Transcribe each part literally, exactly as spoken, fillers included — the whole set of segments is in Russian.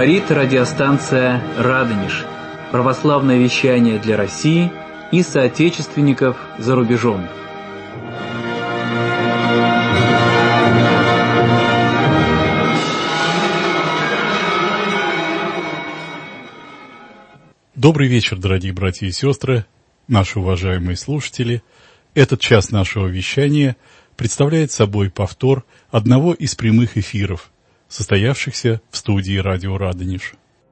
Говорит радиостанция «Радонеж». Православное вещание для России и соотечественников за рубежом. Добрый вечер, дорогие братья и сестры, наши уважаемые слушатели. Этот час нашего вещания представляет собой повтор одного из прямых эфиров, состоявшихся в студии радио «Радонеж».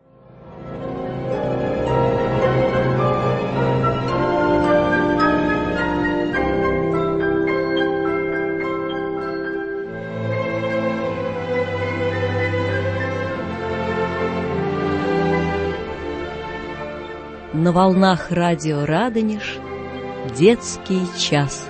На волнах радио «Радонеж» детский час.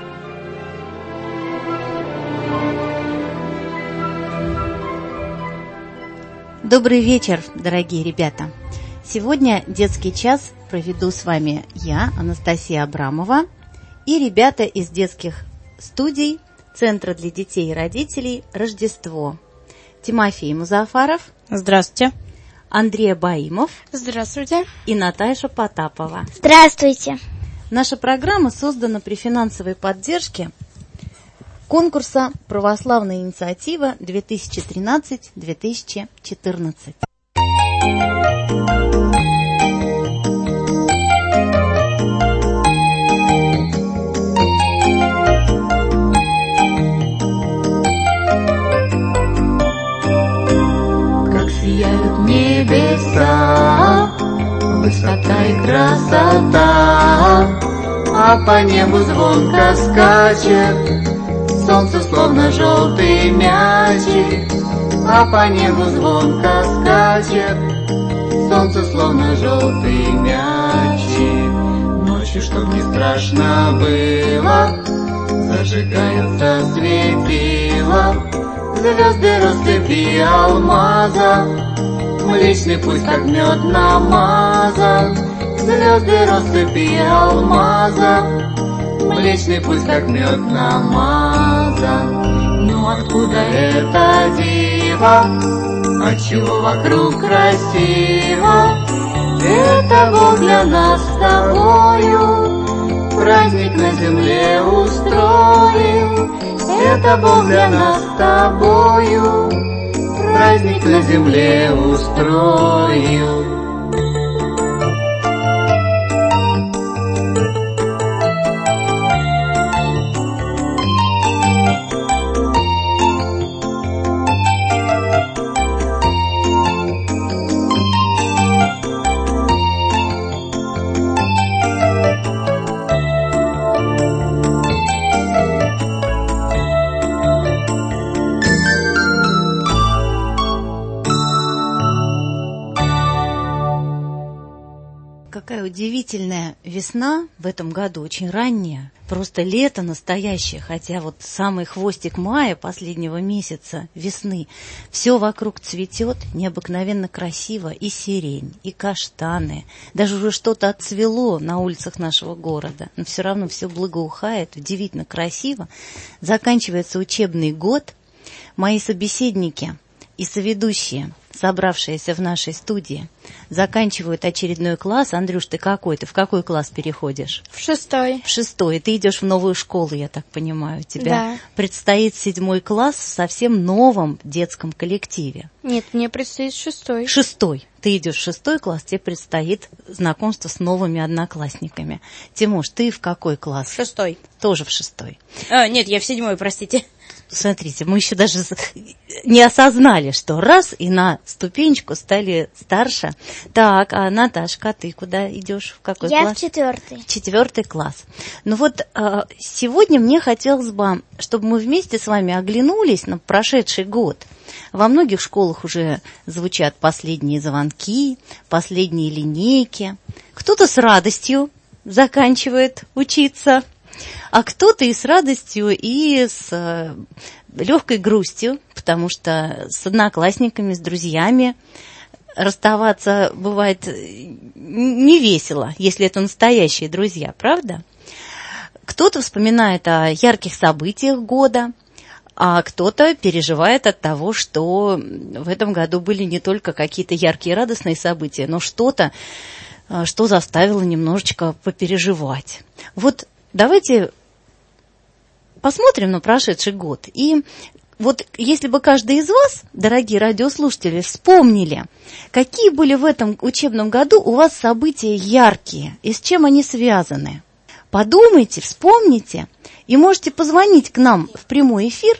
Добрый вечер, дорогие ребята! Сегодня детский час проведу с вами я, Анастасия Абрамова, и ребята из детских студий Центра для детей и родителей «Рождество». Тимофей Музафаров. Здравствуйте. Андрей Абаимов. Здравствуйте. И Наташа Потапова. Здравствуйте. Наша программа создана при финансовой поддержке конкурса «Православная инициатива две тысячи тринадцать - две тысячи четырнадцать». Как сияют небеса, высота и красота, а по небу звонко скачет солнце, словно желтый мячик, а по небу звонко скачет солнце, словно желтый мячик. Ночью, чтоб не страшно было, зажигается светило, звезды россыпи алмаза, Млечный путь, как мед намазан, звезды россыпи алмаза, Млечный путь, как мед намазан. Ну откуда это диво? Отчего вокруг красиво? Это Бог для нас с тобою праздник на земле устроил. Это Бог для нас с тобою праздник на земле устроил. Какая удивительная весна в этом году, очень ранняя, просто лето настоящее, хотя вот самый хвостик мая, последнего месяца весны, все вокруг цветет необыкновенно красиво, и сирень, и каштаны, даже уже что-то отцвело на улицах нашего города, но все равно все благоухает, удивительно красиво. Заканчивается учебный год, мои собеседники и соведущие, собравшиеся в нашей студии, заканчивают очередной класс. Андрюш, ты какой? Ты в какой класс переходишь? В шестой. В шестой. Ты идешь в новую школу, я так понимаю. У тебя да. предстоит седьмой класс в совсем новом детском коллективе. Нет, мне предстоит шестой. Шестой. Ты идешь в шестой класс, тебе предстоит знакомство с новыми одноклассниками. Тимош, ты в какой класс? В шестой. Тоже в шестой. А, нет, я в седьмой, простите. Смотрите, мы еще даже не осознали, что раз и на ступенечку стали старше. Так, а Наташка, ты куда идешь? В какой Я класс? Я в четвертый. Четвертый класс. Ну вот сегодня мне хотелось бы, чтобы мы вместе с вами оглянулись на прошедший год. Во многих школах уже звучат последние звонки, последние линейки. Кто-то с радостью заканчивает учиться, а кто-то и с радостью, и с легкой грустью, потому что с одноклассниками, с друзьями расставаться бывает не весело, если это настоящие друзья, правда? Кто-то вспоминает о ярких событиях года, а кто-то переживает от того, что в этом году были не только какие-то яркие радостные события, но что-то, что заставило немножечко попереживать. Вот давайте посмотрим на прошедший год. И вот если бы каждый из вас, дорогие радиослушатели, вспомнили, какие были в этом учебном году у вас события яркие и с чем они связаны. Подумайте, вспомните, и можете позвонить к нам в прямой эфир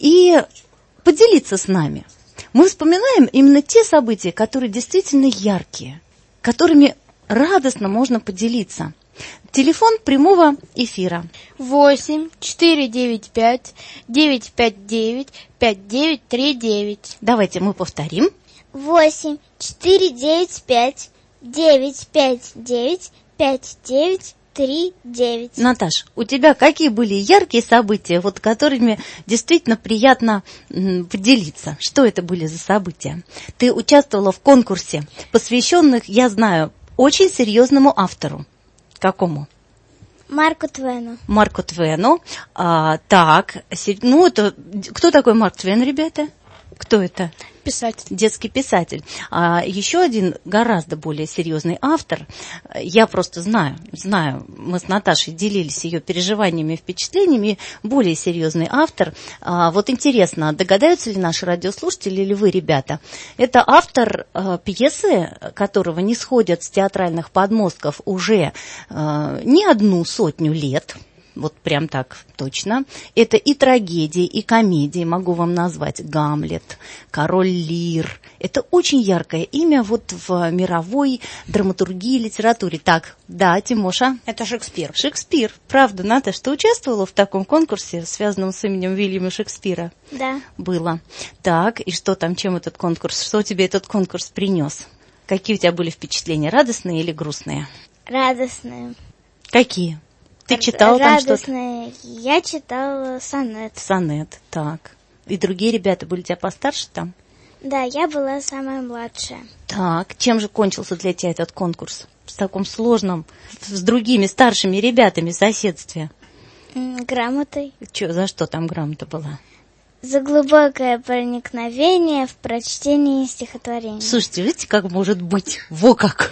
и поделиться с нами. Мы вспоминаем именно те события, которые действительно яркие, которыми радостно можно поделиться. Телефон прямого эфира. восемь четыре девять пять девять пять девять пять девять три девять. Давайте мы повторим. восемь четыре девять пять девять пять девять пять девять три девять. Наташ, у тебя какие были яркие события, вот которыми действительно приятно м, поделиться? Что это были за события? Ты участвовала в конкурсе, посвященных, я знаю, очень серьезному автору. Какому? Марку Твену. Марку Твену. А, так, ну это кто такой Марк Твен, ребята? Кто это? Писатель. Детский писатель. А еще один гораздо более серьезный автор. Я просто знаю, знаю, мы с Наташей делились ее переживаниями и впечатлениями. Более серьезный автор. А, вот интересно, догадаются ли наши радиослушатели или вы, ребята? Это автор а, пьесы, которого не сходят с театральных подмостков уже а, не одну сотню лет. Вот прям так точно. Это и трагедии, и комедии, могу вам назвать. Гамлет, Король Лир. Это очень яркое имя вот в мировой драматургии и литературе. Так, да, Тимоша? Это Шекспир. Шекспир. Правда, Наташ, ты участвовала в таком конкурсе, связанном с именем Вильяма Шекспира? Да. Было. Так, и что там, чем этот конкурс? Что тебе этот конкурс принес? Какие у тебя были впечатления, радостные или грустные? Радостные. Какие? Ты читал там что-то? Радостные. Я читала сонет. Сонет, так. И другие ребята были у тебя постарше там? Да, я была самая младшая. Так, чем же кончился для тебя этот конкурс? В таком сложном, с другими старшими ребятами в соседстве. М, Грамотой. Чё, за что там грамота была? За глубокое проникновение в прочтении стихотворений. Слушайте, видите, как может быть? Во как!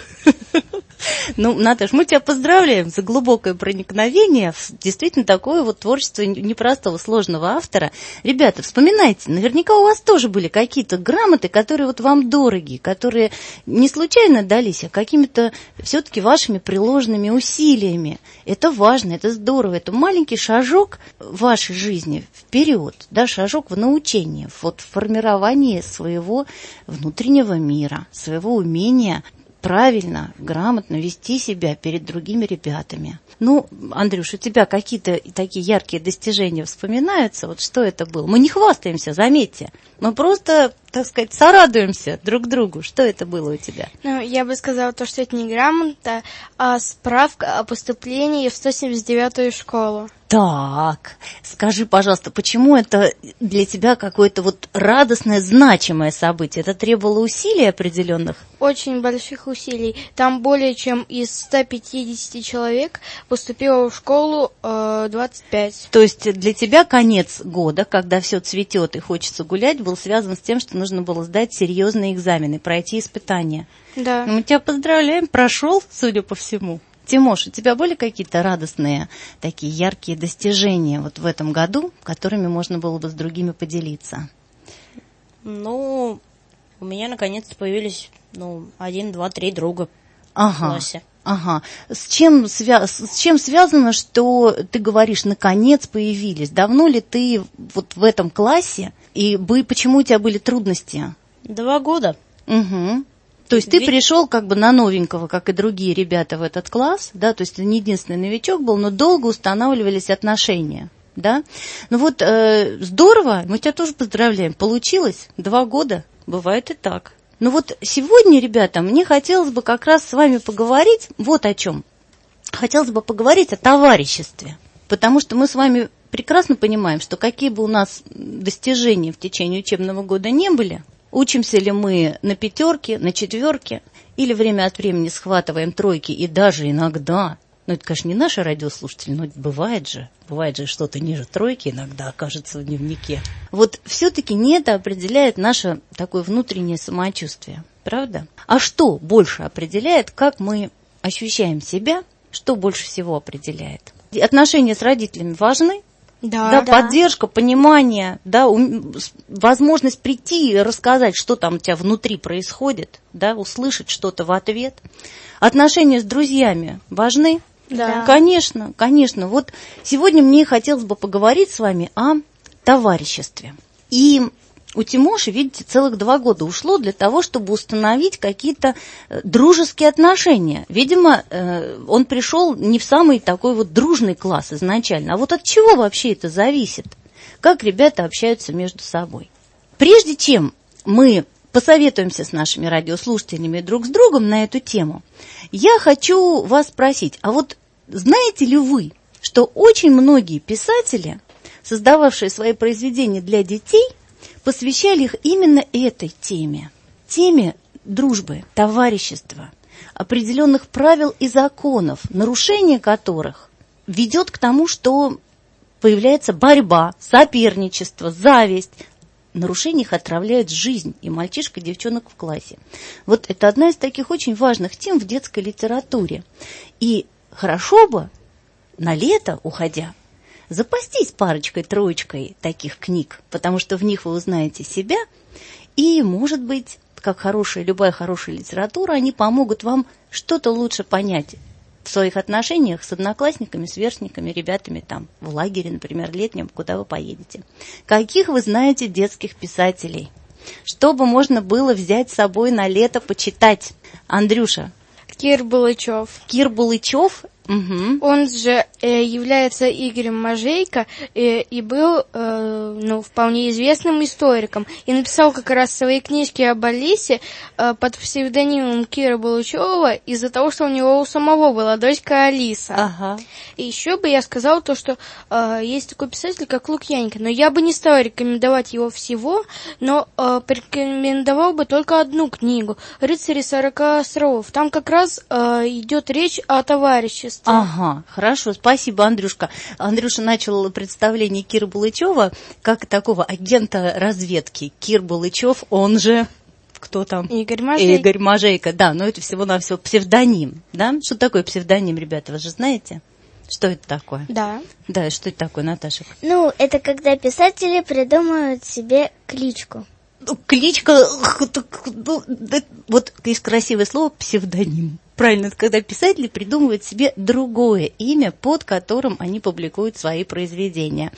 Ну, Наташ, мы тебя поздравляем за глубокое проникновение в действительно такое вот творчество непростого, сложного автора. Ребята, вспоминайте, наверняка у вас тоже были какие-то грамоты, которые вот вам дороги, которые не случайно дались, а какими-то все-таки вашими приложенными усилиями. Это важно, это здорово, это маленький шажок в вашей жизни вперед, да, шажок в научении, вот в формировании своего внутреннего мира, своего умения правильно, грамотно вести себя перед другими ребятами. Ну, Андрюш, у тебя какие-то такие яркие достижения вспоминаются? Вот что это было? Мы не хвастаемся, заметьте. Мы просто, так сказать, сорадуемся друг другу. Что это было у тебя? Ну, я бы сказала то, что это не грамота, а справка о поступлении в сто семьдесят девятую школу. Так, скажи, пожалуйста, почему это для тебя какое-то вот радостное, значимое событие? Это требовало усилий определенных? Очень больших усилий. Там более чем из ста пятидесяти человек поступило в школу э, двадцать пять. То есть для тебя конец года, когда все цветет и хочется гулять, был связан с тем, что нужно было сдать серьезные экзамены, пройти испытания. Да. Мы тебя поздравляем, прошел, судя по всему. Тимош, у тебя были какие-то радостные, такие яркие достижения вот в этом году, которыми можно было бы с другими поделиться? Ну, у меня наконец-то появились, ну, один, два, три друга ага, в классе. Ага. С чем, свя- с чем связано, что ты говоришь, наконец появились? Давно ли ты вот в этом классе? И бы, почему у тебя были трудности? Два года. Угу. То есть ты пришел как бы на новенького, как и другие ребята в этот класс, да, то есть ты не единственный новичок был, но долго устанавливались отношения, да. Ну вот э, здорово, мы тебя тоже поздравляем, получилось два года, бывает и так. Ну вот сегодня, ребята, мне хотелось бы как раз с вами поговорить вот о чем. Хотелось бы поговорить о товариществе, потому что мы с вами прекрасно понимаем, что какие бы у нас достижения в течение учебного года не были, учимся ли мы на пятерке, на четверке, или время от времени схватываем тройки и даже иногда Ну, это, конечно, не наши радиослушатели, но бывает же, бывает же что-то ниже тройки иногда окажется в дневнике. Вот все-таки не это определяет наше такое внутреннее самочувствие, правда? А что больше определяет, как мы ощущаем себя, что больше всего определяет? Отношения с родителями важны? Да. Да, Да. поддержка, понимание, да, ум- с- возможность прийти и рассказать, что там у тебя внутри происходит, да, услышать что-то в ответ. Отношения с друзьями важны? Да. Конечно, конечно. Вот сегодня мне хотелось бы поговорить с вами о товариществе. И у Тимоши, видите, целых два года ушло для того, чтобы установить какие-то э, дружеские отношения. Видимо, э, он пришел не в самый такой вот дружный класс изначально. А вот от чего вообще это зависит? Как ребята общаются между собой? Прежде чем мы посоветуемся с нашими радиослушателями друг с другом на эту тему, я хочу вас спросить, а вот знаете ли вы, что очень многие писатели, создававшие свои произведения для детей, посвящали их именно этой теме, теме дружбы, товарищества, определенных правил и законов, нарушение которых ведет к тому, что появляется борьба, соперничество, зависть. Нарушение их отравляет жизнь и мальчишек, и девчонок в классе. Вот это одна из таких очень важных тем в детской литературе. И хорошо бы на лето, уходя, запастись парочкой-троечкой таких книг, потому что в них вы узнаете себя, и, может быть, как хорошая, любая хорошая литература, они помогут вам что-то лучше понять в своих отношениях с одноклассниками, сверстниками, ребятами там в лагере, например, летнем, куда вы поедете. Каких вы знаете детских писателей? Чтобы можно было взять с собой на лето почитать. Андрюша. Кир Булычев. Кир Булычев. Угу. Он же э, является Игорем Можейко э, и был э, ну, вполне известным историком. И написал как раз свои книжки об Алисе э, под псевдонимом Кира Булычева из-за того, что у него у самого была дочка Алиса. Ага. И еще бы я сказала то, что э, есть такой писатель, как Лукьяненко. Но я бы не стала рекомендовать его всего, но э, порекомендовал бы только одну книгу «Рыцари сорока островов». Там как раз э, идет речь о товариществе. Ага, хорошо, спасибо, Андрюшка. Андрюша начал представление Кира Булычева как такого агента разведки. Кир Булычев, он же... Кто там? Игорь Можейко. Игорь Можейко, да, но это всего-навсего псевдоним, да? Что такое псевдоним, ребята, вы же знаете? Что это такое? Да. Да, что это такое, Наташа? Ну, это когда писатели придумывают себе кличку. Кличка, ну, вот есть красивое слово псевдоним. Правильно, это когда писатели придумывают себе другое имя, под которым они публикуют свои произведения.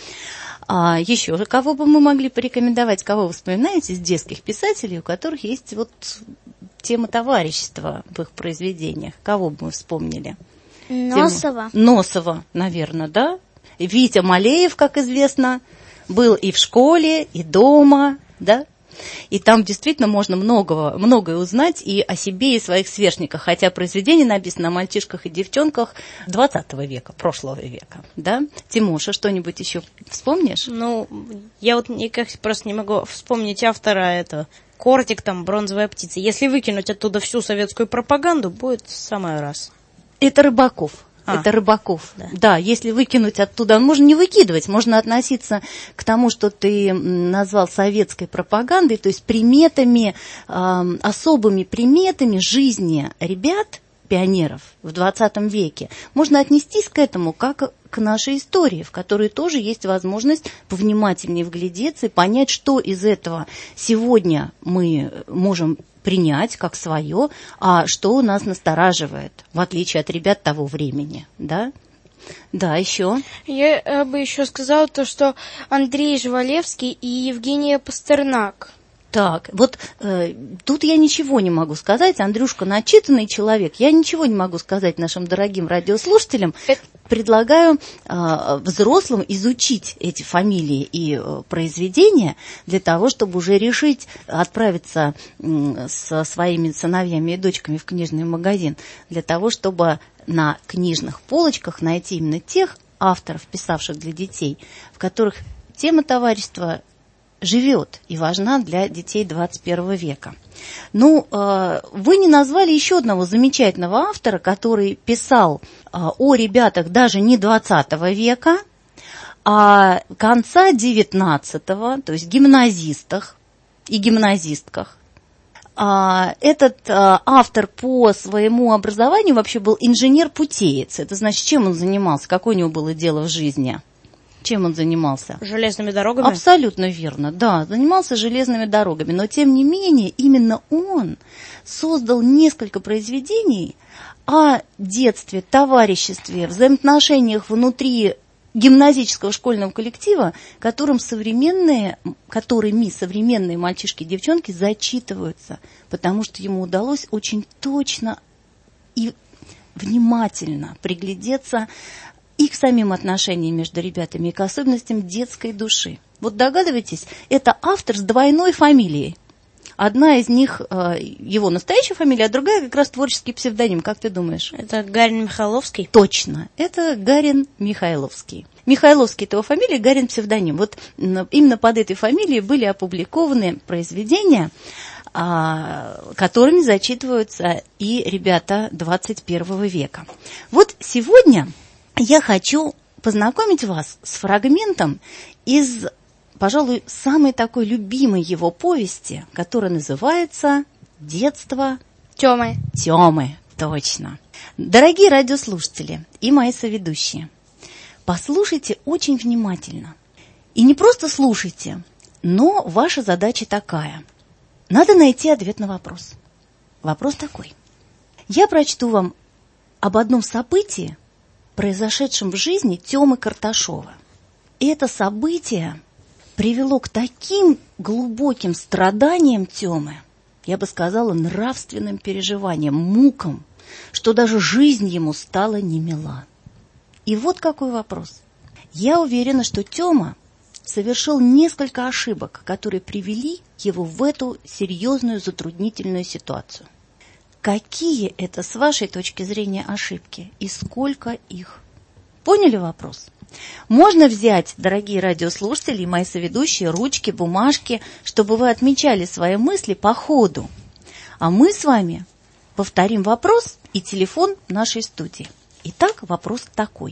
А еще же кого бы мы могли порекомендовать, кого вы вспоминаете из детских писателей, у которых есть вот тема товарищества в их произведениях? Кого бы мы вспомнили? Носова. Тему... Носова, наверное, да? Витя Малеев, как известно, был и в школе, и дома, да? И там действительно можно многого, многое узнать и о себе, и о своих сверстниках, хотя произведение написано о мальчишках и девчонках двадцатого века, прошлого века, да? Тимоша, что-нибудь еще вспомнишь? Ну, я вот никак просто не могу вспомнить автора этого. Кортик, там, бронзовая птица. Если выкинуть оттуда всю советскую пропаганду, будет в самый раз. Это Рыбаков. А, это Рыбаков. да. Да, если выкинуть оттуда, можно не выкидывать, можно относиться к тому, что ты назвал советской пропагандой, то есть приметами, э, особыми приметами жизни ребят, пионеров в двадцатом веке. Можно отнестись к этому как к нашей истории, в которой тоже есть возможность повнимательнее вглядеться и понять, что из этого сегодня мы можем принять как свое, а что нас настораживает, в отличие от ребят того времени, да? Да, еще. Я бы еще сказала то, что Андрей Жвалевский и Евгения Пастернак. Так, вот э, тут я ничего не могу сказать. Андрюшка начитанный человек. Я ничего не могу сказать нашим дорогим радиослушателям. Предлагаю э, взрослым изучить эти фамилии и э, произведения для того, чтобы уже решить отправиться э, со своими сыновьями и дочками в книжный магазин, для того, чтобы на книжных полочках найти именно тех авторов, писавших для детей, в которых тема товарищества живет и важна для детей двадцать первого века. Ну, вы не назвали еще одного замечательного автора, который писал о ребятах даже не двадцатого века, а конца девятнадцатого, то есть гимназистах и гимназистках. Этот автор по своему образованию вообще был инженер-путеец. Это значит, чем он занимался, какое у него было дело в жизни? Чем он занимался? Железными дорогами? Абсолютно верно, да, занимался железными дорогами. Но, тем не менее, именно он создал несколько произведений о детстве, товариществе, взаимоотношениях внутри гимназического школьного коллектива, которым современные, которыми современные мальчишки и девчонки зачитываются, потому что ему удалось очень точно и внимательно приглядеться и к самим отношениям между ребятами, и к особенностям детской души. Вот догадываетесь, это автор с двойной фамилией. Одна из них его настоящая фамилия, а другая как раз творческий псевдоним. Как ты думаешь? Это Гарин Михайловский? Точно, это Гарин Михайловский. Михайловский – это его фамилия, Гарин – псевдоним. Вот именно под этой фамилией были опубликованы произведения, которыми зачитываются и ребята двадцать первого века. Вот сегодня я хочу познакомить вас с фрагментом из, пожалуй, самой такой любимой его повести, которая называется «Детство Тёмы». Тёмы, точно. Дорогие радиослушатели и мои соведущие, послушайте очень внимательно. И не просто слушайте, но ваша задача такая. Надо найти ответ на вопрос. Вопрос такой. Я прочту вам об одном событии, произошедшем в жизни Тёмы Карташова. И это событие привело к таким глубоким страданиям Тёмы, я бы сказала, нравственным переживаниям, мукам, что даже жизнь ему стала немила. И вот какой вопрос. Я уверена, что Тёма совершил несколько ошибок, которые привели его в эту серьезную затруднительную ситуацию. Какие это, с вашей точки зрения, ошибки и сколько их? Поняли вопрос? Можно взять, дорогие радиослушатели и мои соведущие, ручки, бумажки, чтобы вы отмечали свои мысли по ходу. А мы с вами повторим вопрос и телефон нашей студии. Итак, вопрос такой.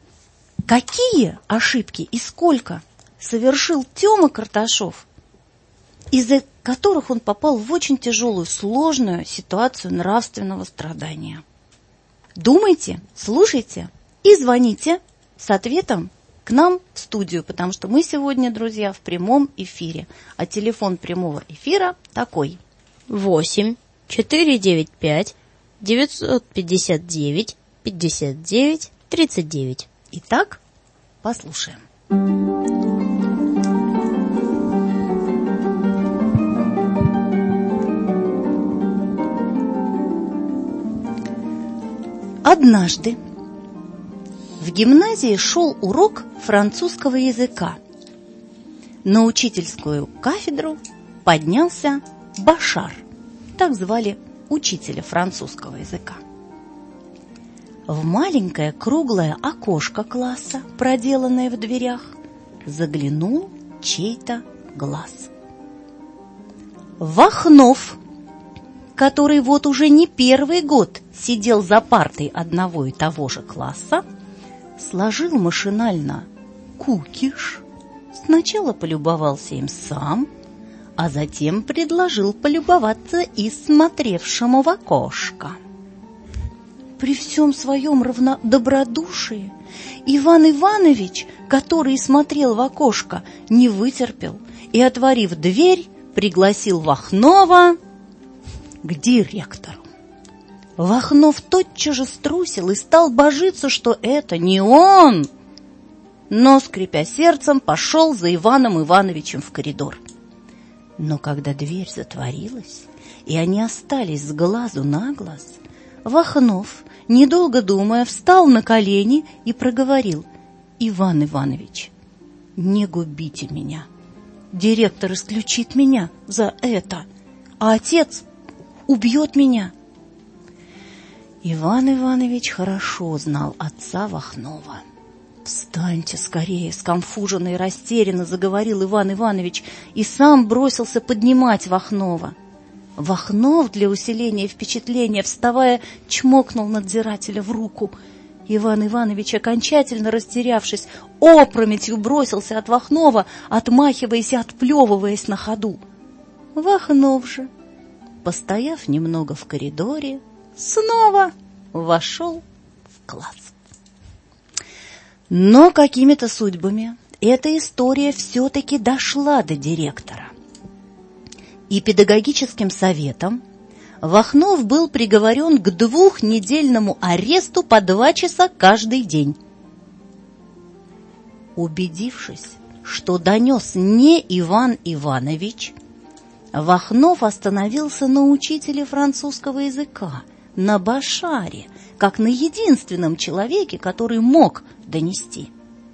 Какие ошибки и сколько совершил Тёма Карташов, из-за которых он попал в очень тяжелую, сложную ситуацию нравственного страдания? Думайте, слушайте и звоните с ответом к нам в студию, потому что мы сегодня, друзья, в прямом эфире. А телефон прямого эфира такой. восемь четыре девять пять девятьсот пятьдесят девять пятьдесят девять тридцать девять. Итак, послушаем. Однажды в гимназии шел урок французского языка. На учительскую кафедру поднялся Башар, так звали учителя французского языка. В маленькое круглое окошко класса, проделанное в дверях, заглянул чей-то глаз. Вахнов, который вот уже не первый год сидел за партой одного и того же класса, сложил машинально кукиш, сначала полюбовался им сам, а затем предложил полюбоваться и смотревшему в окошко. При всем своем равно... добродушии Иван Иванович, который смотрел в окошко, не вытерпел и, отворив дверь, пригласил Вахнова к директору. Вахнов тотчас же струсил и стал божиться, что это не он, но, скрипя сердцем, пошел за Иваном Ивановичем в коридор. Но когда дверь затворилась, и они остались с глазу на глаз, Вахнов, недолго думая, встал на колени и проговорил: «Иван Иванович, не губите меня. Директор исключит меня за это, а отец убьет меня». Иван Иванович хорошо знал отца Вахнова. Встал «Встаньте скорее!» — сконфуженно и растерянно заговорил Иван Иванович и сам бросился поднимать Вахнова. Вахнов для усиления впечатления, вставая, чмокнул надзирателя в руку. Иван Иванович, окончательно растерявшись, опрометью бросился от Вахнова, отмахиваясь и отплевываясь на ходу. Вахнов же, постояв немного в коридоре, снова вошел в класс. Но какими-то судьбами эта история все-таки дошла до директора. И педагогическим советом Вахнов был приговорен к двухнедельному аресту по два часа каждый день. Убедившись, что донес не Иван Иванович, Вахнов остановился на учителе французского языка, на Башаре, как на единственном человеке, который мог донести.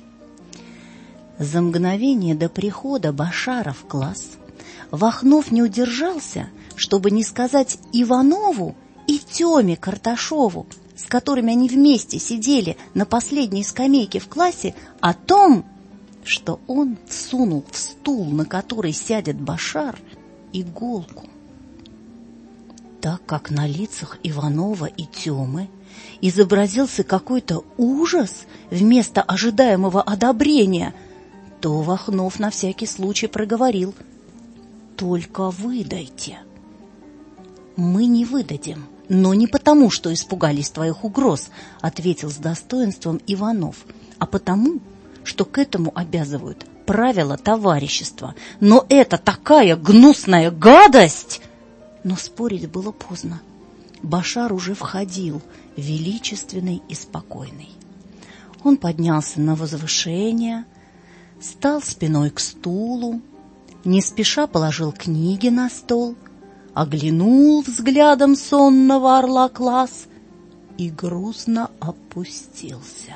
За мгновение до прихода Башара в класс Вахнов не удержался, чтобы не сказать Иванову и Теме Карташову, с которыми они вместе сидели на последней скамейке в классе, о том, что он всунул в стул, на который сядет Башар, иголку. Так как на лицах Иванова и Темы изобразился какой-то ужас вместо ожидаемого одобрения, то Вахнов на всякий случай проговорил: «Только выдайте». «Мы не выдадим, но не потому, что испугались твоих угроз», — ответил с достоинством Иванов, «а потому, что к этому обязывают правила товарищества. Но это такая гнусная гадость!» Но спорить было поздно. Башар уже входил, величественный и спокойный. Он поднялся на возвышение, стал спиной к стулу, не спеша положил книги на стол, оглянул взглядом сонного орла класс и грустно опустился.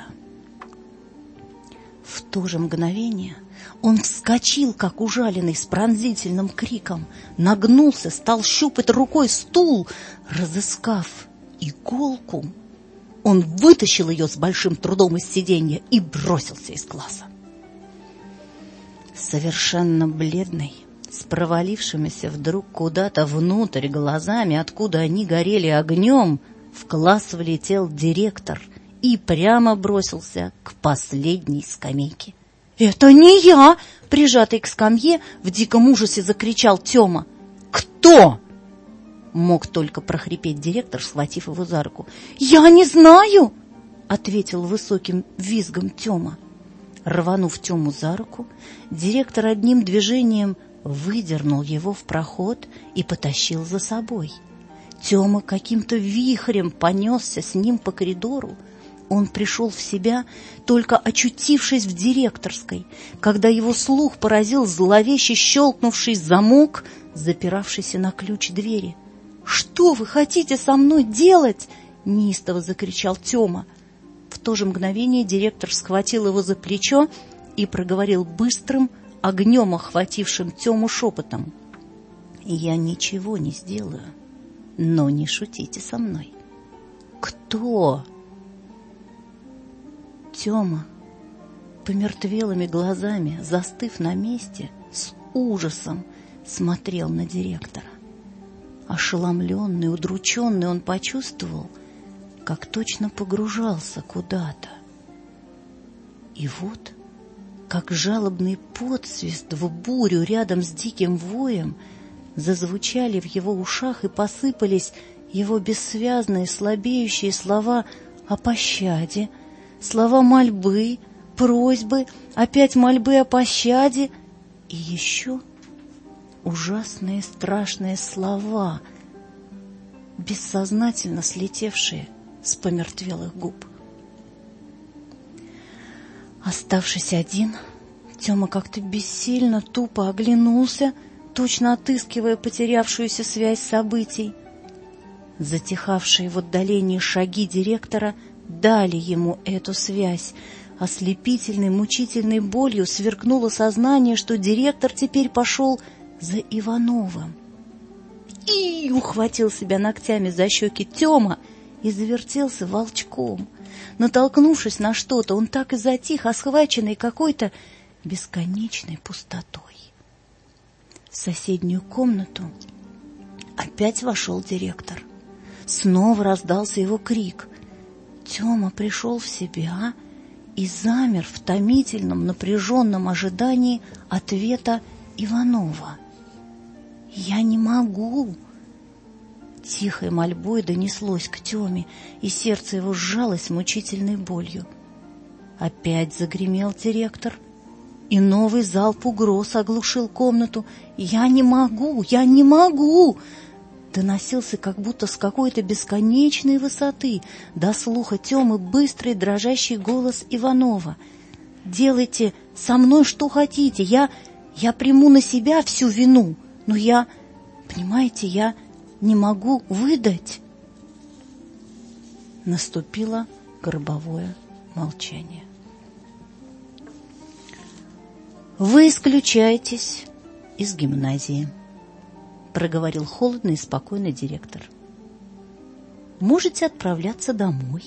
В то же мгновение он вскочил, как ужаленный, с пронзительным криком, нагнулся, стал щупать рукой стул. Разыскав иголку, он вытащил ее с большим трудом из сиденья и бросился из класса. Совершенно бледный, с провалившимися вдруг куда-то внутрь глазами, откуда они горели огнем, в класс влетел директор и прямо бросился к последней скамейке. «Это не я!» — прижатый к скамье, в диком ужасе закричал Тема. «Кто?» — мог только прохрипеть директор, схватив его за руку. «Я не знаю!» — ответил высоким визгом Тема. Рванув Тему за руку, директор одним движением выдернул его в проход и потащил за собой. Тема каким-то вихрем понесся с ним по коридору. Он пришел в себя, только очутившись в директорской, когда его слух поразил зловеще щелкнувший замок, запиравшийся на ключ двери. «Что вы хотите со мной делать?» — неистово закричал Тема. В то же мгновение директор схватил его за плечо и проговорил быстрым, огнем охватившим Тему шепотом: «Я ничего не сделаю, но не шутите со мной». «Кто?» Тема, помертвелыми глазами, застыв на месте, с ужасом смотрел на директора. Ошеломленный, удрученный, он почувствовал, как точно погружался куда-то. И вот, как жалобный подсвист в бурю рядом с диким воем, зазвучали в его ушах и посыпались его бессвязные, слабеющие слова о пощаде, слова мольбы, просьбы, опять мольбы о пощаде и еще ужасные страшные слова, бессознательно слетевшие с помертвелых губ. Оставшись один, Тема как-то бессильно, тупо оглянулся, точно отыскивая потерявшуюся связь событий. Затихавшие в отдалении шаги директора дали ему эту связь. Ослепительной, мучительной болью сверкнуло сознание, что директор теперь пошел за Ивановым. И ухватил себя ногтями за щеки Тема и завертелся волчком. Натолкнувшись на что-то, он так и затих, охваченный какой-то бесконечной пустотой. В соседнюю комнату опять вошел директор. Снова раздался его крик. Тёма пришел в себя и замер в томительном, напряженном ожидании ответа Иванова. «Я не могу!» Тихой мольбой донеслось к Тёме, и сердце его сжалось мучительной болью. Опять загремел директор, и новый залп угроз оглушил комнату. «Я не могу! Я не могу!» Доносился как будто с какой-то бесконечной высоты до слуха Тёмы быстрый дрожащий голос Иванова. «Делайте со мной что хотите, я, я приму на себя всю вину, но я, понимаете, я не могу выдать». Наступило гробовое молчание. «Вы исключаетесь из гимназии», — проговорил холодно и спокойно директор. «Можете отправляться домой».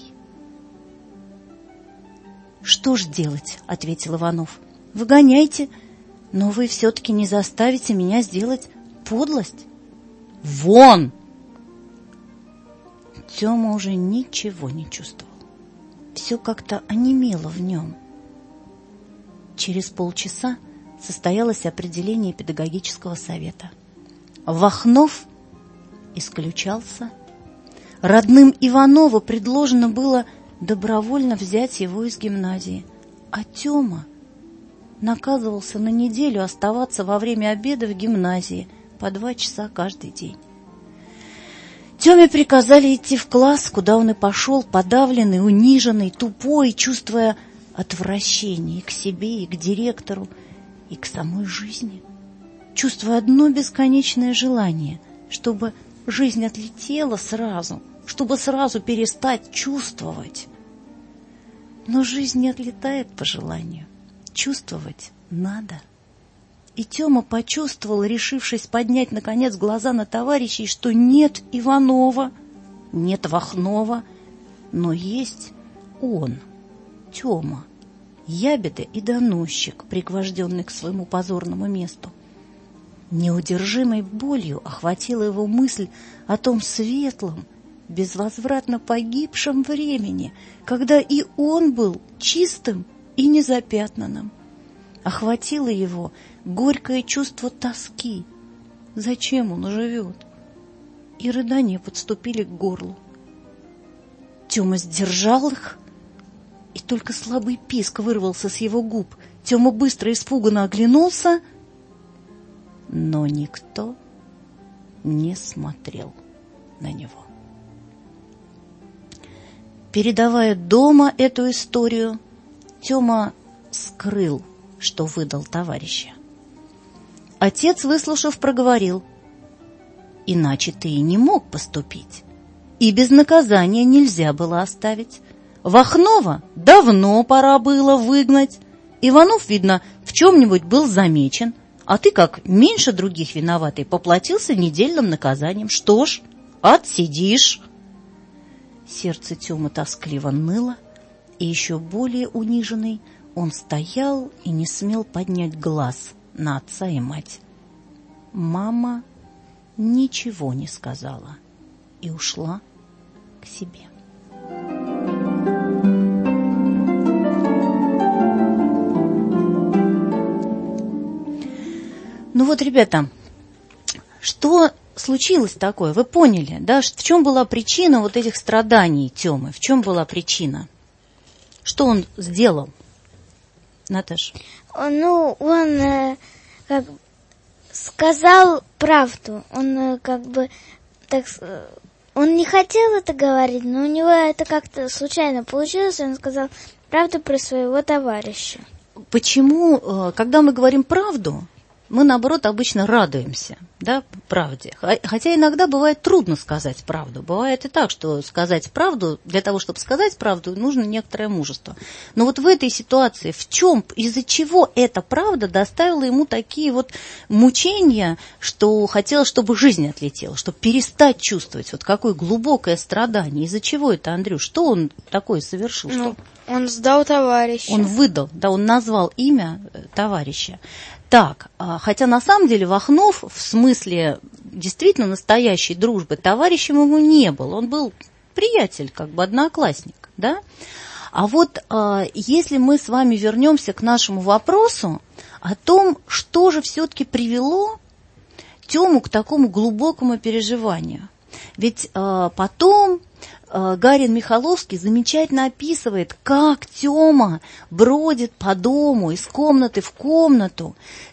«Что ж делать?» — ответил Иванов. «Выгоняйте, но вы все-таки не заставите меня сделать подлость». «Вон!» Тёма уже ничего не чувствовал. Все как-то онемело в нем. Через полчаса состоялось определение педагогического совета. Вахнов исключался. Родным Иванова предложено было добровольно взять его из гимназии, а Тёма наказывался на неделю оставаться во время обеда в гимназии по два часа каждый день. Тёме приказали идти в класс, куда он и пошел, подавленный, униженный, тупой, чувствуя отвращение и к себе, и к директору, и к самой жизни, чувствуя одно бесконечное желание, чтобы жизнь отлетела сразу, чтобы сразу перестать чувствовать. Но жизнь не отлетает по желанию, чувствовать надо. И Тёма почувствовал, решившись поднять, наконец, глаза на товарищей, что нет Иванова, нет Вахнова, но есть он, Тёма, ябеда и доносчик, пригвожденный к своему позорному месту. Неудержимой болью охватила его мысль о том светлом, безвозвратно погибшем времени, когда и он был чистым и незапятнанным. Охватило его горькое чувство тоски. Зачем он живет? И рыдания подступили к горлу. Тёма сдержал их, и только слабый писк вырвался с его губ. Тёма быстро испуганно оглянулся, но никто не смотрел на него. Передавая дома эту историю, Тёма скрыл, что выдал товарища. Отец, выслушав, проговорил: «Иначе ты и не мог поступить, и без наказания нельзя было оставить. Вахнова давно пора было выгнать. Иванов, видно, в чем-нибудь был замечен, а ты, как меньше других виноватый, поплатился недельным наказанием. Что ж, отсидишь». Сердце Тёмы тоскливо ныло, и еще более униженный он стоял и не смел поднять глаз на отца и мать. Мама ничего не сказала и ушла к себе. Ну вот, ребята, что случилось такое? Вы поняли, да? В чем была причина вот этих страданий Тёмы? В чем была причина? Что он сделал? Наташа? Ну, он э, как сказал правду. Он э, как бы так, э, он не хотел это говорить, но у него это как-то случайно получилось. Он сказал правду про своего товарища. Почему, э, когда мы говорим правду, мы, наоборот, обычно радуемся, да, правде. Хотя иногда бывает трудно сказать правду. Бывает и так, что сказать правду, для того, чтобы сказать правду, нужно некоторое мужество. Но вот в этой ситуации, в чем, из-за чего эта правда доставила ему такие вот мучения, что хотелось, чтобы жизнь отлетела, чтобы перестать чувствовать, вот какое глубокое страдание. Из-за чего это, Андрюш? Что он такое совершил? Ну, что... Он сдал товарища. Он выдал, да, он назвал имя товарища. Так, хотя на самом деле Вахнов в смысле действительно настоящей дружбы товарищем ему не был. Он был приятель, как бы одноклассник, да? А вот если мы с вами вернемся к нашему вопросу о том, что же все-таки привело Тему к такому глубокому переживанию. Ведь потом Гарин Михаловский замечательно описывает, как Тёма бродит по дому из комнаты в комнату,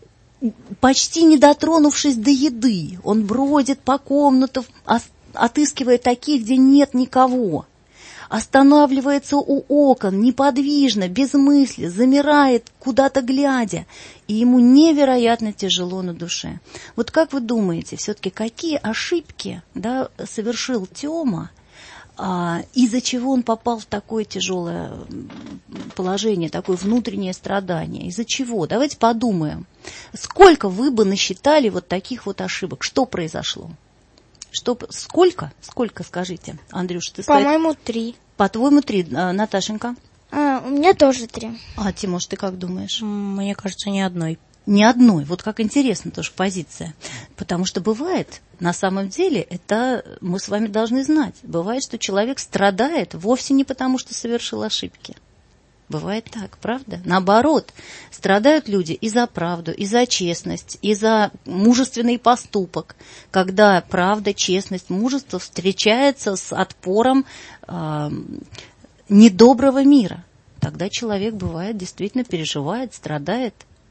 почти не дотронувшись до еды. Он бродит по комнатам, отыскивая такие, где нет никого. Останавливается у окон, неподвижно, без мысли, замирает, куда-то глядя. И ему невероятно тяжело на душе. Вот как вы думаете, все-таки какие ошибки, да, совершил Тёма, а, из-за чего он попал в такое тяжелое положение, такое внутреннее страдание? Из-за чего? Давайте подумаем. Сколько вы бы насчитали вот таких вот ошибок? Что произошло? Что, сколько? Сколько, скажите, Андрюш? Ты По-моему, сказать... три. По-твоему, три. А, Наташенька? А, у меня тоже три. А, Тимош, ты как думаешь? Мне кажется, ни одной. Ни одной. Вот как интересно тоже позиция. Потому что бывает, на самом деле, это мы с вами должны знать. Бывает, что человек страдает вовсе не потому, что совершил ошибки. Бывает так, правда? Наоборот, страдают люди и за правду, и за честность, и за мужественный поступок, когда правда, честность, мужество встречается с отпором э, недоброго мира. Тогда человек, бывает, действительно переживает, страдает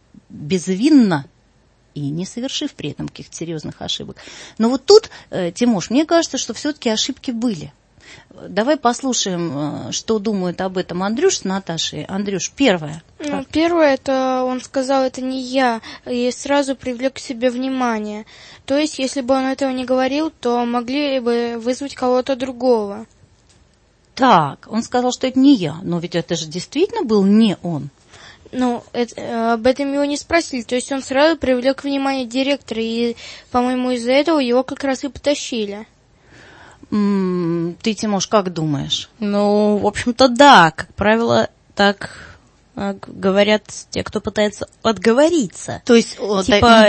безвинно и не совершив при этом каких-то серьезных ошибок. Но вот тут, э, Тимош, мне кажется, что все-таки ошибки были. Давай послушаем, что думают об этом Андрюш с Наташей. Андрюш, первое. Ну, первое, это он сказал, это не я, и сразу привлек к себе внимание. То есть, если бы он этого не говорил, то могли бы вызвать кого-то другого. Так, он сказал, что это не я, но ведь это же действительно был не он. Ну, это, об этом его не спросили, то есть он сразу привлек внимание директора, и, по-моему, из-за этого его как раз и потащили. Ты, Тимош, как думаешь? Ну, в общем-то, да. Как правило, так э, говорят те, кто пытается отговориться. То есть, типа, да,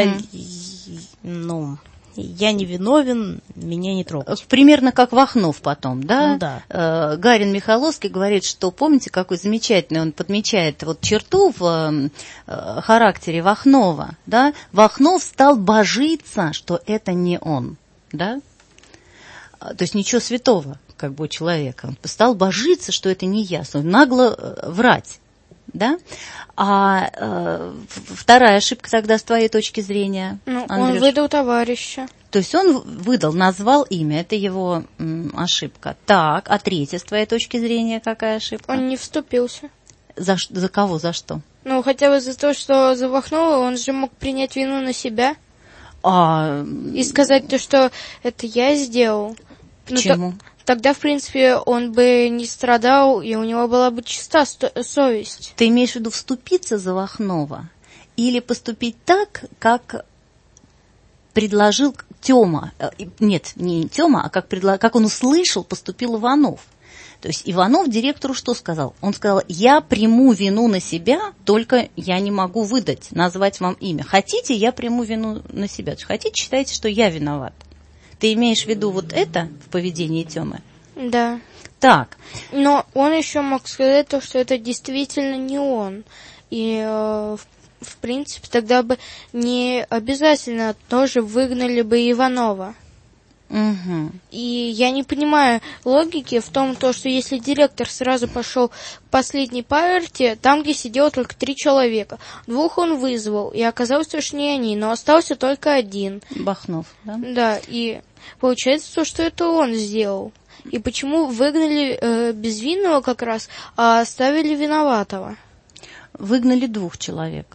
ну, я не виновен, меня не трогать. Примерно как Вахнов потом, да? Ну, да. Э, Гарин Михаловский говорит, что, помните, какой замечательный, он подмечает вот черту в э, характере Вахнова, да? Вахнов стал божиться, что это не он, да? То есть ничего святого, как бы у человека. Он стал божиться, что это не я, нагло врать, да? А э, вторая ошибка тогда с твоей точки зрения, ну, Андрюш? Он выдал товарища. То есть он выдал, назвал имя, это его м, ошибка. Так, а третья с твоей точки зрения какая ошибка? Он не вступился. За, за кого, за что? Ну, хотя бы за то, что за Вахнова, он же мог принять вину на себя. А... И сказать то, что это я сделал. Почему? Ну, тогда, в принципе, он бы не страдал, и у него была бы чиста совесть. Ты имеешь в виду вступиться за Вахнова? Или поступить так, как предложил Тёма? Нет, не Тёма, а как, предло... как он услышал, поступил Иванов. То есть Иванов директору что сказал? Он сказал, я приму вину на себя, только я не могу выдать, назвать вам имя. Хотите, я приму вину на себя. Хотите, считайте, что я виноват. Ты имеешь в виду вот это в поведении Тёмы? Да. Так. Но он еще мог сказать то, что это действительно не он. И, э, в, в принципе, тогда бы не обязательно тоже выгнали бы Иванова. Угу. И я не понимаю логики в том, то, что если директор сразу пошел к последней парте, там, где сидело только три человека, двух он вызвал, и оказалось, что не они, но остался только один. Бахнов, да? Да, и получается то, что это он сделал. И почему выгнали э, безвинного как раз, а оставили виноватого? Выгнали двух человек.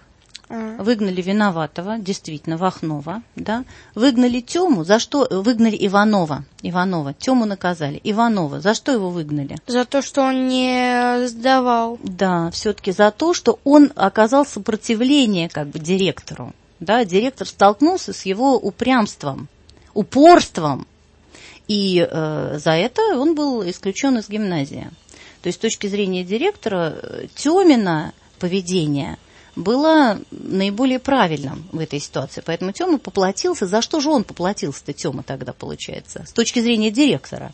А. Выгнали виноватого, действительно, Вахнова, да. Выгнали Тему, за что? Выгнали Иванова. Иванова. Тему наказали. Иванова. За что его выгнали? За то, что он не сдавал. Да, все-таки за то, что он оказал сопротивление как бы директору. Да, директор столкнулся с его упрямством, упорством. И э, за это он был исключен из гимназии. То есть с точки зрения директора Тёмина поведение было наиболее правильным в этой ситуации. Поэтому Тёма поплатился. За что же он поплатился-то, Тёма, тогда, получается, с точки зрения директора?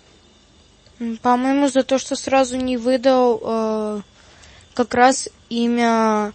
По-моему, за то, что сразу не выдал э, как раз имя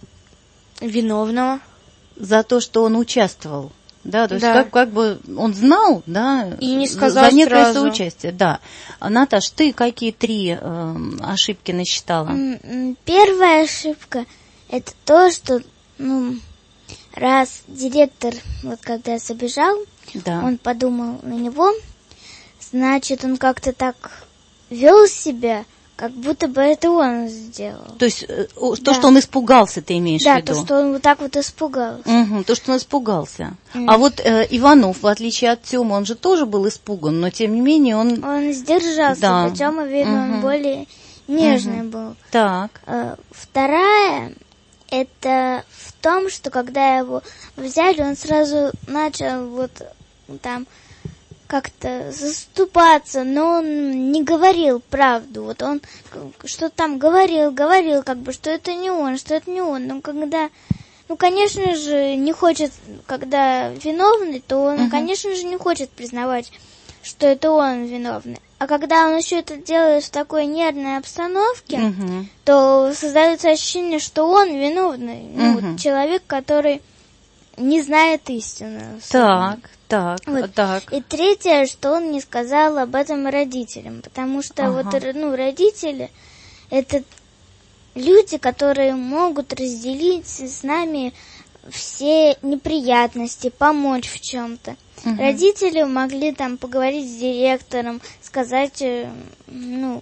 виновного. За то, что он участвовал. Да, то есть да. Как, как бы он знал, да, и не сказал за некое сразу. Соучастие. Да. Наташ, ты какие три э, ошибки насчитала? Первая ошибка – это то, что, ну, раз директор, вот когда забежал, да. Он подумал на него, значит, он как-то так вел себя, как будто бы это он сделал. То есть да. то, что он испугался, ты имеешь да, в виду? Да, то, что он вот так вот испугался. Угу, то, что он испугался. Mm. А вот э, Иванов, в отличие от Тёмы, он же тоже был испуган, но тем не менее он... Он сдержался, да. Тёма, видно, угу. он более нежный угу. был. Так. Вторая, это в том, что когда его взяли, он сразу начал вот там... как-то заступаться, но он не говорил правду. Вот он что там говорил, говорил, как бы, что это не он, что это не он. Но когда, ну, конечно же, не хочет, когда виновный, то он, uh-huh. конечно же, не хочет признавать, что это он виновный. А когда он еще это делает в такой нервной обстановке, uh-huh. то создается ощущение, что он виновный. Uh-huh. Ну, вот человек, который не знает истины. Так. Так, вот. так. И третье, что он не сказал об этом родителям, потому что ага. вот, ну, родители – это люди, которые могут разделить с нами все неприятности, помочь в чем-то. Угу. Родители могли там поговорить с директором, сказать, ну,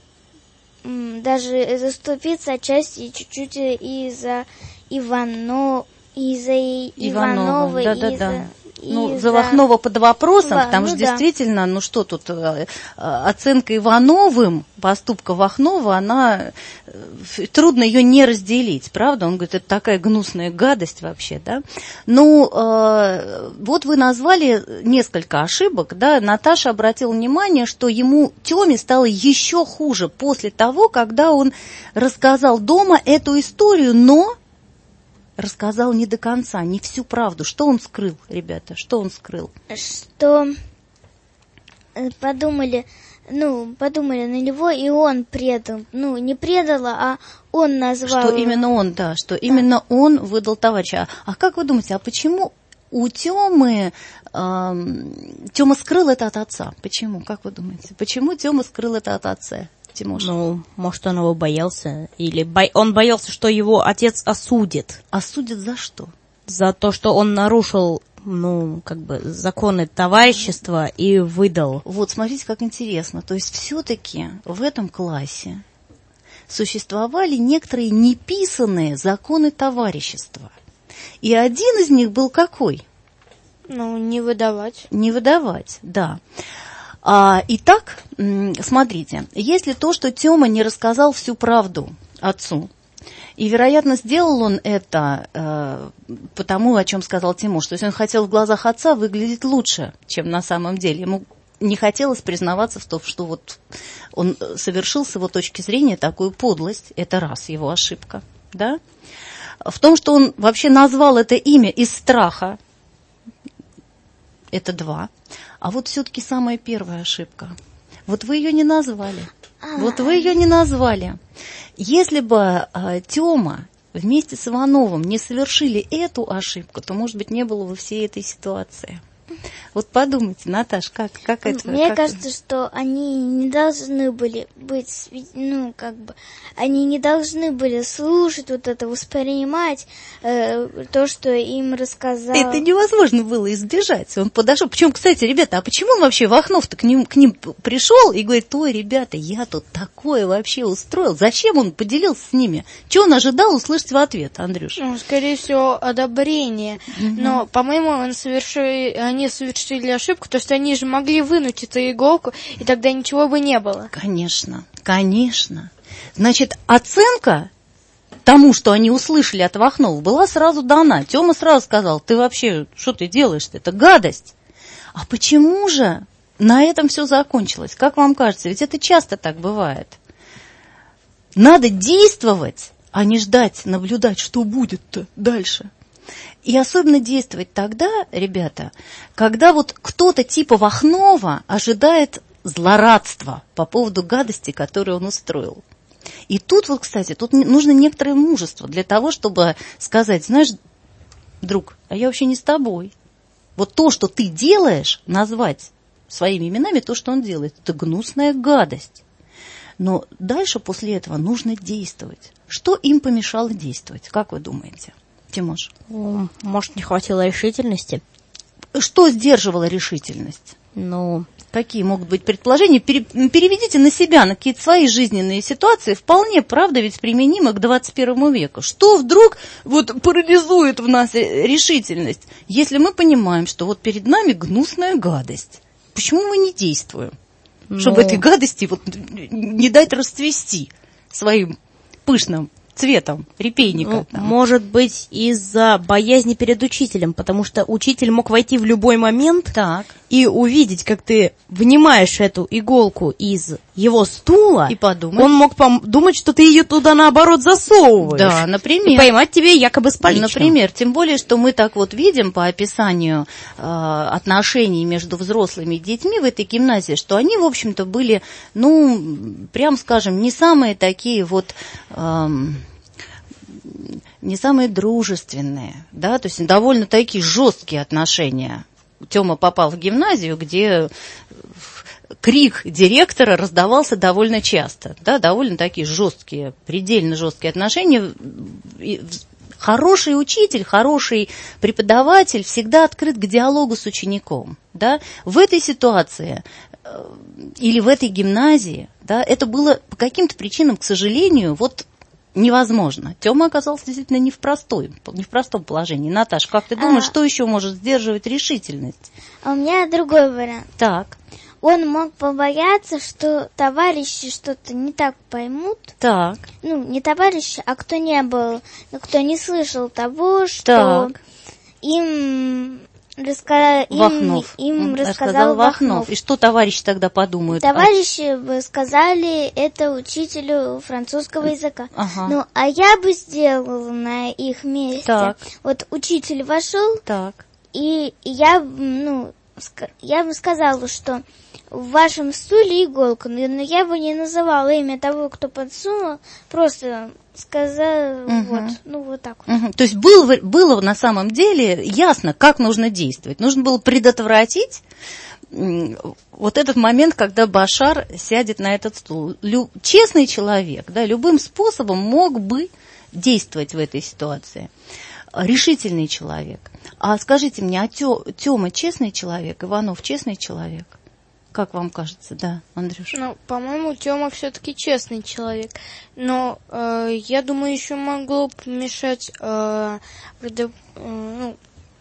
даже заступиться отчасти чуть-чуть и за Ивано, и за Иванова, да, и да, за... Да. Ну, за Вахнова под вопросом, да, потому ну, что да. действительно, ну что тут, оценка Ивановым поступка Вахнова, она, трудно ее не разделить, правда? Он говорит, это такая гнусная гадость вообще, да? Ну, э, вот вы назвали несколько ошибок, да? Наташа обратила внимание, что ему, Тёме, стало еще хуже после того, когда он рассказал дома эту историю, но... рассказал не до конца, не всю правду. Что он скрыл, ребята? Что он скрыл? Что подумали, ну, подумали на него, и он предал. Ну, не предал, а он назвал. Что именно он, да, что да. именно он выдал товарища. А, а как вы думаете, а почему у Тёмы, э, Тёма скрыл это от отца? Почему? Как вы думаете? Почему Тёма скрыл это от отца? Тимош. Ну, может, он его боялся. Или бо... он боялся, что его отец осудит. Осудит за что? За то, что он нарушил, ну, как бы, законы товарищества и выдал. Вот, смотрите, как интересно. То есть, все-таки в этом классе существовали некоторые неписанные законы товарищества. И один из них был какой? Ну, не выдавать. Не выдавать, да. А, итак, смотрите, если то, что Тёма не рассказал всю правду отцу, и, вероятно, сделал он это э, потому, о чем сказал Тимош, то есть он хотел в глазах отца выглядеть лучше, чем на самом деле. Ему не хотелось признаваться в том, что вот он совершил с его точки зрения такую подлость, это раз его ошибка, да? В том, что он вообще назвал это имя из страха, это два. А вот все-таки самая первая ошибка. Вот вы ее не назвали. Вот вы ее не назвали. Если бы э, Тёма вместе с Ивановым не совершили эту ошибку, то, может быть, не было бы всей этой ситуации. Вот подумайте, Наташ, как, как это? Мне как кажется, это? что они не должны были быть, ну, как бы, они не должны были слушать вот это, воспринимать э, то, что им рассказал. Это невозможно было избежать. Он подошел. Причем, кстати, ребята, а почему он вообще Вахнов-то к ним, к ним пришел и говорит: ой, ребята, я тут такое вообще устроил. Зачем он поделился с ними? Чего он ожидал услышать в ответ, Андрюш? Ну, скорее всего, одобрение. Угу. Но, по-моему, он соверши... они совершили ошибку, то что они же могли вынуть эту иголку, и тогда ничего бы не было. Конечно, конечно. Значит, оценка тому, что они услышали от Вахнова, была сразу дана. Тёма сразу сказал: ты вообще, что ты делаешь-то? Это гадость. А почему же на этом все закончилось? Как вам кажется? Ведь это часто так бывает. Надо действовать, а не ждать, наблюдать, что будет-то дальше. И особенно действовать тогда, ребята, когда вот кто-то типа Вахнова ожидает злорадства по поводу гадости, которую он устроил. И тут вот, кстати, тут нужно некоторое мужество для того, чтобы сказать: знаешь, друг, а я вообще не с тобой. Вот то, что ты делаешь, назвать своими именами то, что он делает, это гнусная гадость. Но дальше после этого нужно действовать. Что им помешало действовать, как вы думаете? Тимош? Может, не хватило решительности? Что сдерживало решительность? Ну, какие могут быть предположения? Переведите на себя, на какие-то свои жизненные ситуации, вполне, правда, ведь применимо к двадцать первому веку. Что вдруг вот парализует в нас решительность, если мы понимаем, что вот перед нами гнусная гадость? Почему мы не действуем? Но... Чтобы этой гадости вот не дать расцвести своим пышным цветом репейника. Ну, может быть, из-за боязни перед учителем, потому что учитель мог войти в любой момент так. и увидеть, как ты вынимаешь эту иголку из его стула, и подумать. Он мог думать, что ты ее туда, наоборот, засовываешь. Да, например. И поймать тебя якобы с поличным. Например, тем более, что мы так вот видим по описанию э, отношений между взрослыми и детьми в этой гимназии, что они, в общем-то, были, ну, прям скажем, не самые такие вот... Э, не самые дружественные, да, то есть довольно такие жесткие отношения. Тёма попал в гимназию, где крик директора раздавался довольно часто, да, довольно такие жесткие, предельно жесткие отношения. Хороший учитель, хороший преподаватель всегда открыт к диалогу с учеником, да. В этой ситуации или в этой гимназии, да, это было по каким-то причинам, к сожалению, вот невозможно. Тёма оказался действительно не в, простой, не в простом положении. Наташ, как ты думаешь, а... что еще может сдерживать решительность? А у меня другой вариант. Так. Он мог побояться, что товарищи что-то не так поймут. Так. Ну, не товарищи, а кто не был, кто не слышал того, что так. им... Раска... Вахнов. Им, им рассказал, рассказал Вахнов. Вахнов. И что товарищи тогда подумают? Товарищи бы сказали это учителю французского языка. Ага. Ну, а я бы сделала на их месте. Так. Вот учитель вошел, так. и я, ну, я бы сказала, что в вашем стуле иголка, но я бы не называла имя того, кто подсунул, просто... сказал, угу. вот, ну вот так вот. Угу. То есть был, было на самом деле ясно, как нужно действовать. Нужно было предотвратить вот этот момент, когда Башар сядет на этот стул. Лю, честный человек, да, любым способом мог бы действовать в этой ситуации. Решительный человек. А скажите мне, а Тё, Тёма честный человек, Иванов честный человек? Как вам кажется, да, Андрюш? Ну, по-моему, Тёма все-таки честный человек. Но э, я думаю, еще могло помешать э, предо, э, ну,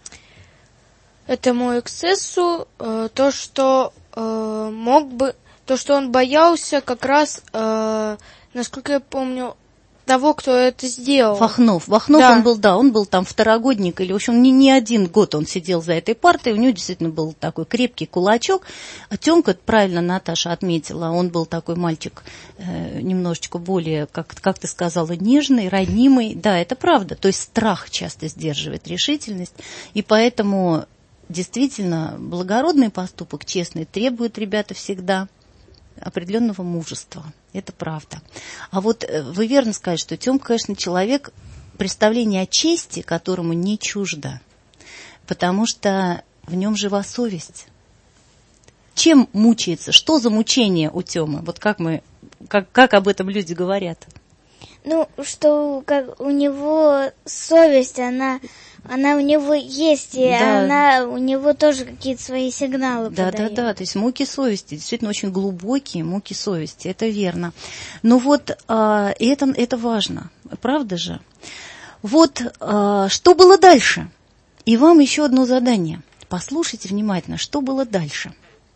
этому эксцессу э, то, что э, мог бы, то, что он боялся как раз, э, насколько я помню, того, кто это сделал. Вахнов. Вахнов, да. он был, да, он был там второгодник, или, в общем, не, не один год он сидел за этой партой, у него действительно был такой крепкий кулачок. А Тёмка, правильно Наташа отметила, он был такой мальчик э, немножечко более, как, как ты сказала, нежный, ранимый. Да, это правда. То есть страх часто сдерживает решительность, и поэтому действительно благородный поступок, честный, требует, ребята, всегда определенного мужества. Это правда. А вот вы верно сказали, что Тёмка, конечно, человек, представление о чести, которому не чуждо. Потому что в нем жива совесть. Чем мучается? Что за мучение у Тёмы? Вот как мы, как, как об этом люди говорят? Ну, что как у него совесть, она, она у него есть, и Да. она у него тоже какие-то свои сигналы Да, подает. да, да, то есть муки совести, действительно очень глубокие муки совести, это верно. Но вот а, это, это важно, правда же? Вот а, что было дальше? И вам еще одно задание. Послушайте внимательно, что было дальше.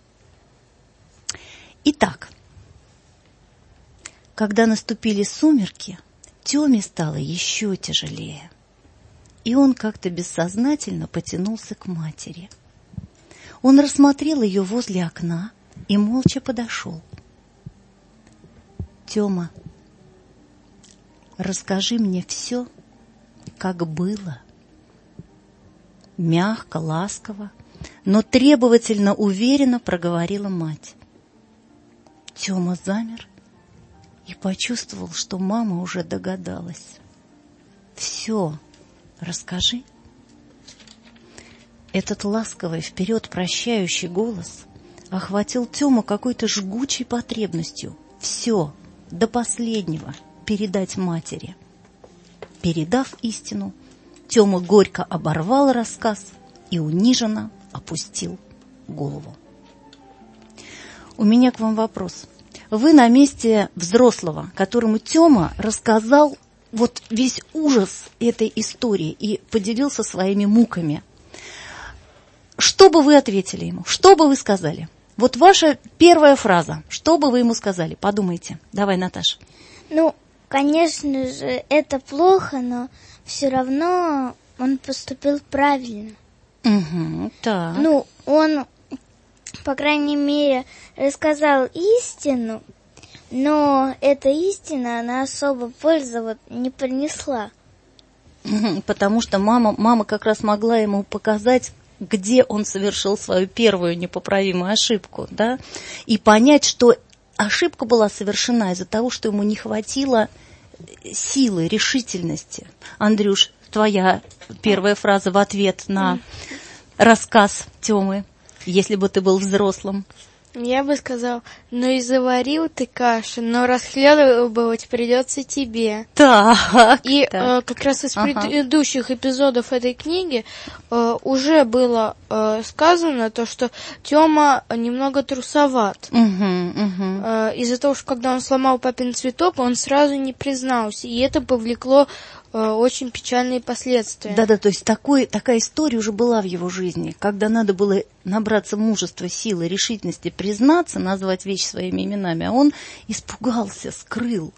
Итак, когда наступили сумерки, Тёме стало еще тяжелее. И он как-то бессознательно потянулся к матери. Он рассмотрел ее возле окна и молча подошел. «Тёма, расскажи мне все, как было». Мягко, ласково, но требовательно, уверенно проговорила мать. Тёма замер и почувствовал, что мама уже догадалась. «Все, расскажи». Этот ласковый, вперед прощающий голос охватил Тёму какой-то жгучей потребностью все, до последнего, передать матери. Передав истину, Тёма горько оборвал рассказ и униженно опустил голову. У меня к вам вопрос. Вы на месте взрослого, которому Тёма рассказал вот весь ужас этой истории и поделился своими муками. Что бы вы ответили ему? Что бы вы сказали? Вот ваша первая фраза. Что бы вы ему сказали? Подумайте. Давай, Наташа. Ну, конечно же, это плохо, но все равно он поступил правильно. Угу, так. Ну, он, по крайней мере, рассказал истину, но эта истина, она особо пользы вот не принесла. Потому что мама, мама как раз могла ему показать, где он совершил свою первую непоправимую ошибку, да, и понять, что ошибка была совершена из-за того, что ему не хватило силы, решительности. Андрюш, твоя первая фраза в ответ на рассказ Тёмы, если бы ты был взрослым. Я бы сказал, ну и заварил ты кашу, но расхлебывать придется тебе. Так. И так. Э, как раз из ага. предыдущих эпизодов этой книги э, уже было э, сказано то, что Тёма немного трусоват. Угу, угу. Э, из-за того, что когда он сломал папин цветок, он сразу не признался, и это повлекло очень печальные последствия. Да-да, то есть такой, такая история уже была в его жизни, когда надо было набраться мужества, силы, решительности, признаться, назвать вещи своими именами, а он испугался, скрыл.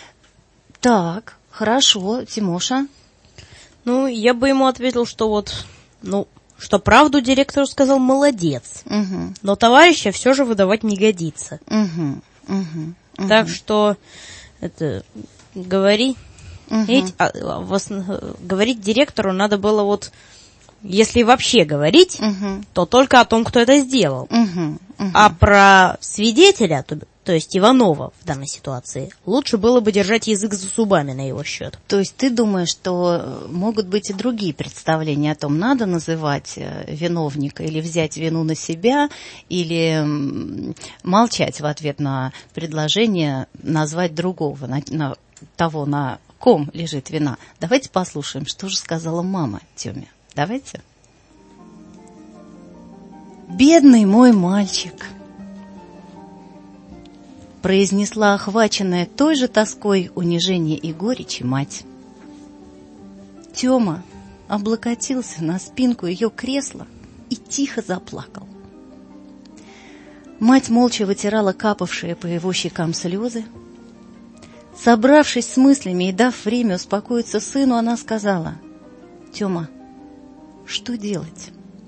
Так, хорошо, Тимоша. Ну, я бы ему ответил, что вот, ну, что правду директору сказал молодец, угу. но товарища все же выдавать не годится. Угу, угу, угу. Так что, это, говори... Угу. Ведь, а, вас, говорить директору надо было вот, если вообще говорить, угу. то только о том, кто это сделал. Угу. Угу. А про свидетеля, то, то есть Иванова в данной ситуации, лучше было бы держать язык за зубами на его счет. То есть ты думаешь, что могут быть и другие представления о том, надо называть виновника или взять вину на себя, или молчать в ответ на предложение назвать другого, на, на того, на ком лежит вина. Давайте послушаем, что же сказала мама Тёме. Давайте. «Бедный мой мальчик», произнесла охваченная той же тоской, унижения и горечи мать. Тёма облокотился на спинку ее кресла и тихо заплакал. Мать молча вытирала капавшие по его щекам слезы. Собравшись с мыслями и дав время успокоиться сыну, она сказала: «Тёма, что делать?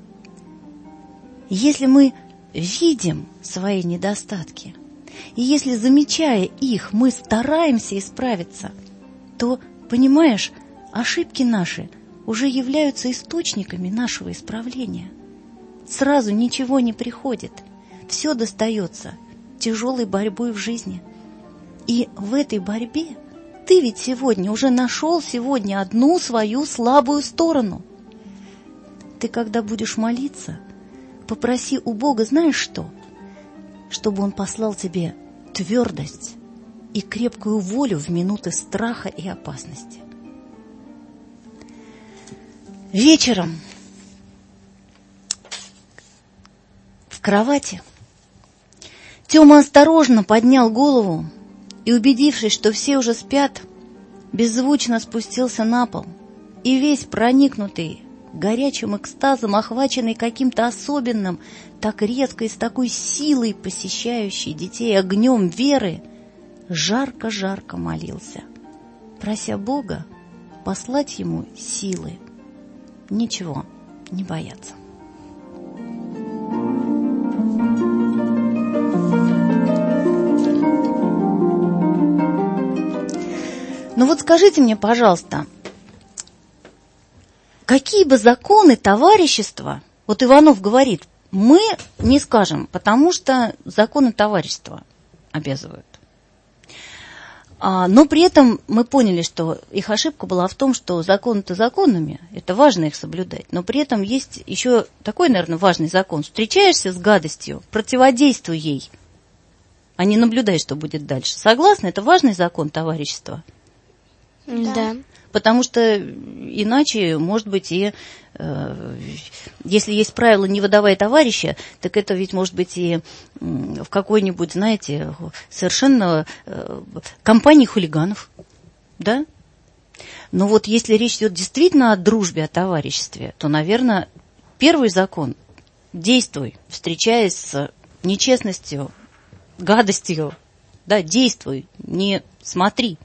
Если мы видим свои недостатки, и если, замечая их, мы стараемся исправиться, то, понимаешь, ошибки наши уже являются источниками нашего исправления. Сразу ничего не приходит, все достается тяжелой борьбой в жизни. И в этой борьбе ты ведь сегодня уже нашел сегодня одну свою слабую сторону. Ты, когда будешь молиться, попроси у Бога, знаешь что? Чтобы Он послал тебе твердость и крепкую волю в минуты страха и опасности. Вечером в кровати Тёма осторожно поднял голову и, убедившись, что все уже спят, беззвучно спустился на пол и весь проникнутый горячим экстазом, охваченный каким-то особенным, так резко и с такой силой посещающей детей огнем веры, жарко-жарко молился, прося Бога послать ему силы, ничего не бояться. Ну вот скажите мне, пожалуйста, какие бы законы товарищества, вот Иванов говорит, мы не скажем, потому что законы товарищества обязывают. А, но при этом мы поняли, что их ошибка была в том, что законы-то законами, это важно их соблюдать, но при этом есть еще такой, наверное, важный закон. Встречаешься с гадостью, противодействуй ей, а не наблюдай, что будет дальше. Согласны? Это важный закон товарищества. Да. Потому что иначе, может быть, и э, если есть правило «не выдавай товарища», так это ведь может быть и в какой-нибудь, знаете, совершенно э, компании хулиганов, да? Но вот если речь идет действительно о дружбе, о товариществе, то, наверное, первый закон – действуй, встречаясь с нечестностью, гадостью, да, действуй, не смотри.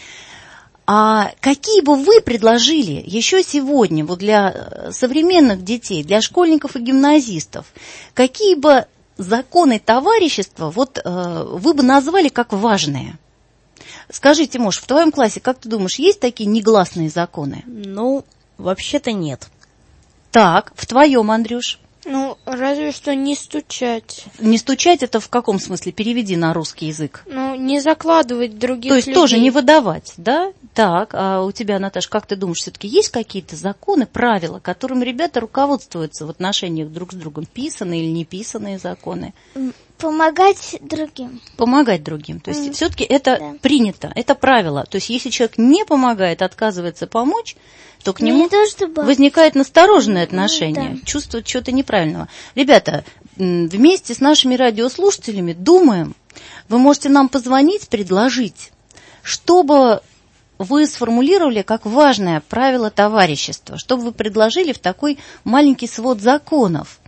А какие бы вы предложили еще сегодня вот для современных детей, для школьников и гимназистов, какие бы законы товарищества вот, э, вы бы назвали как важные? Скажи, Тимош, в твоем классе, как ты думаешь, есть такие негласные законы? Ну, вообще-то нет. Так, в твоем, Андрюш? Ну, разве что не стучать. Не стучать — это в каком смысле? Переведи на русский язык. Ну, не закладывать других То есть людей. тоже не выдавать, да? Так, а у тебя, Наташа, как ты думаешь, все-таки есть какие-то законы, правила, которыми ребята руководствуются в отношениях друг с другом? Писанные или не писанные законы? Помогать другим. Помогать другим. То есть mm. все-таки это да. принято, это правило. То есть если человек не помогает, отказывается помочь, то к нему то, чтобы... возникает настороженное отношение, да. чувство чего-то неправильного. Ребята, вместе с нашими радиослушателями думаем, вы можете нам позвонить, предложить, чтобы вы сформулировали как важное правило товарищества, чтобы вы предложили в такой маленький свод законов.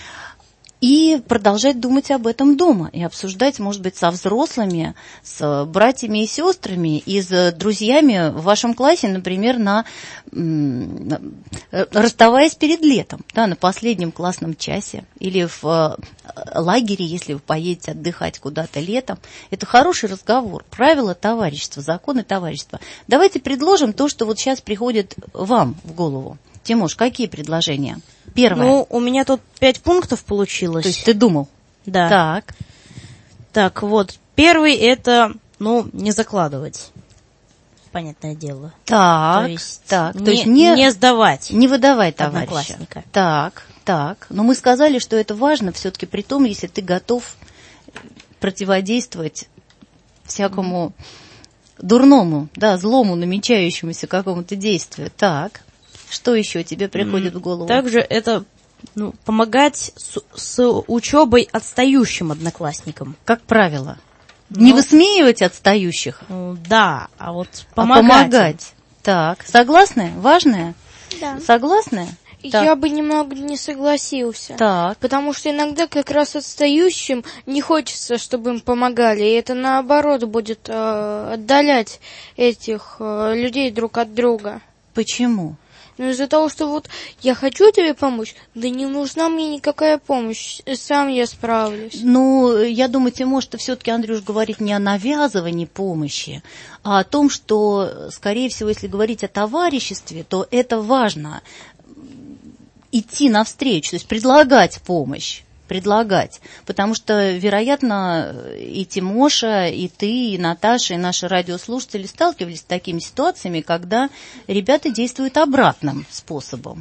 И продолжать думать об этом дома, и обсуждать, может быть, со взрослыми, с братьями и сестрами, и с друзьями в вашем классе, например, на, расставаясь перед летом, да, на последнем классном часе, или в лагере, если вы поедете отдыхать куда-то летом. Это хороший разговор, правила товарищества, законы товарищества. Давайте предложим то, что вот сейчас приходит вам в голову. Тимош, какие предложения? Первое. Ну, у меня тут пять пунктов получилось. То есть ты думал? Да. Так. Так, вот. Первый — это, ну, не закладывать. Понятное дело. Так, то есть, так. Не, То есть не, не сдавать. Не выдавай товарища. Одноклассника. Так, так. Но мы сказали, что это важно все-таки при том, если ты готов противодействовать всякому дурному, да, злому, намечающемуся какому-то действию. Так. Что еще тебе приходит в голову? Также это, ну, помогать с, с учебой отстающим одноклассникам. Как правило. Но... Не высмеивать отстающих. Ну, да, а вот помогать. А помогать. Так, согласны? Важное? Да. Согласны? Так. Я бы немного не согласился. Так. Потому что иногда как раз отстающим не хочется, чтобы им помогали. И это наоборот будет э, отдалять этих э, людей друг от друга. Почему? Ну, из-за того, что вот я хочу тебе помочь, да не нужна мне никакая помощь, сам я справлюсь. Ну, я думаю, Тимош, что все-таки Андрюш говорит не о навязывании помощи, а о том, что, скорее всего, если говорить о товариществе, то это важно идти навстречу, то есть предлагать помощь. предлагать, потому что, вероятно, и Тимоша, и ты, и Наташа, и наши радиослушатели сталкивались с такими ситуациями, когда ребята действуют обратным способом.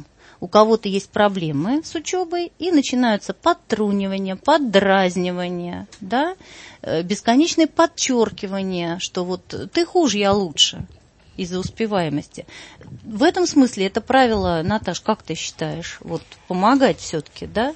у кого-то есть проблемы с учебой, и начинаются подтрунивания, поддразнивания, да, бесконечное подчеркивание, что вот ты хуже, я лучше, из-за успеваемости. В этом смысле это правило, Наташ, как ты считаешь, вот помогать все-таки, да?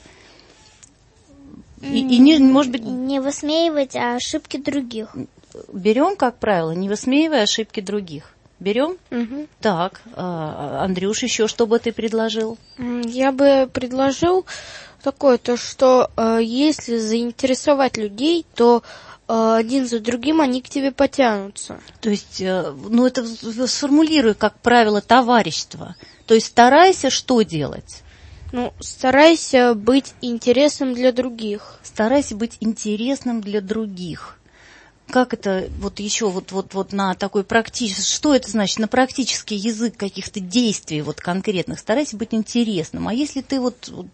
И, и не, может быть, не высмеивать ошибки других. Берем, как правило, не высмеивая ошибки других. Берем? Угу. Так, Андрюш, еще что бы ты предложил? Я бы предложил такое, то что э, если заинтересовать людей, то э, один за другим они к тебе потянутся. То есть, э, ну это сформулируй как правило товарищества. То есть старайся что делать? Ну, старайся быть интересным для других. Старайся быть интересным для других. Как это вот еще вот, вот, вот на такой практический, что это значит, на практический язык каких-то действий вот конкретных, старайся быть интересным. А если ты вот, вот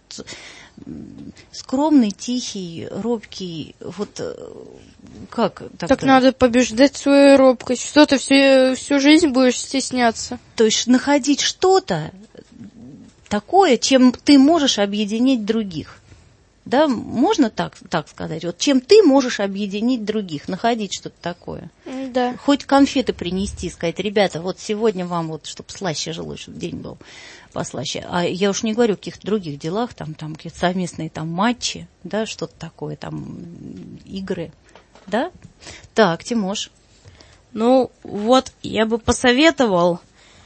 скромный, тихий, робкий, вот как тогда? Так надо побеждать свою робкость. Что ты всю, всю жизнь будешь стесняться? То есть находить что-то такое, чем ты можешь объединить других. Да, можно так, так сказать? Вот чем ты можешь объединить других, находить что-то такое. Да. Хоть конфеты принести, сказать, ребята, вот сегодня вам вот, чтобы слаще жилось, чтобы день был послаще. А я уж не говорю о каких-то других делах, там, там какие-то совместные там матчи, да, что-то такое, там, игры, да? Так, Тимош. Ну, вот, я бы посоветовал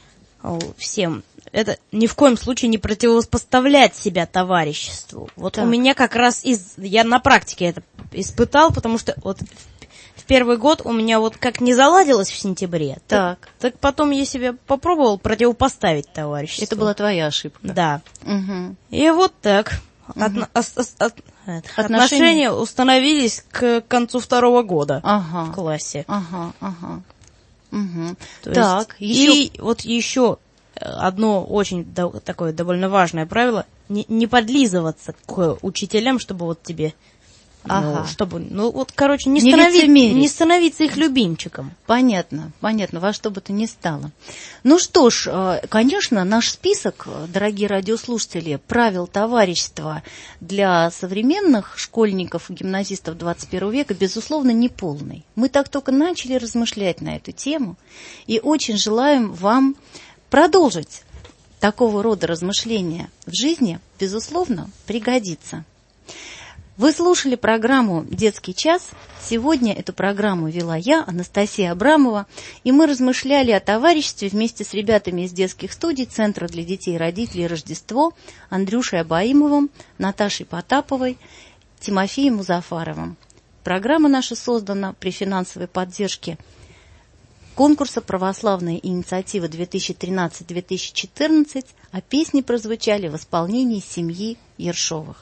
всем это ни в коем случае не противопоставлять себя товариществу. Вот так. У меня как раз из... Я на практике это испытал, потому что вот в, в первый год у меня вот как не заладилось в сентябре, так, так, так потом я себе попробовал противопоставить товариществу. Это была твоя ошибка. Да. Угу. И вот так. Угу. Отно, от, от, от, отношения? отношения установились к концу второго года ага. в классе. Ага, ага. Угу. Так, еще... И вот еще... Одно очень до, такое довольно важное правило – не, не подлизываться к учителям, чтобы вот тебе, ага. ну, чтобы, ну вот, короче, не, не, станови, не становиться их любимчиком. Понятно, понятно, во что бы то ни стало. Ну что ж, конечно, наш список, дорогие радиослушатели, правил товарищества для современных школьников и гимназистов двадцать первого века, безусловно, не полный. Мы так только начали размышлять на эту тему и очень желаем вам продолжить такого рода размышления в жизни, безусловно, пригодится. Вы слушали программу «Детский час». Сегодня эту программу вела я, Анастасия Абрамова, и мы размышляли о товариществе вместе с ребятами из детских студий Центра для детей и родителей «Рождество», Андрюшей Абаимовым, Наташей Потаповой, Тимофеем Музафаровым. Программа наша создана при финансовой поддержке конкурса «Православная инициатива две тысячи тринадцать - две тысячи четырнадцать», а песни прозвучали в исполнении семьи Ершовых.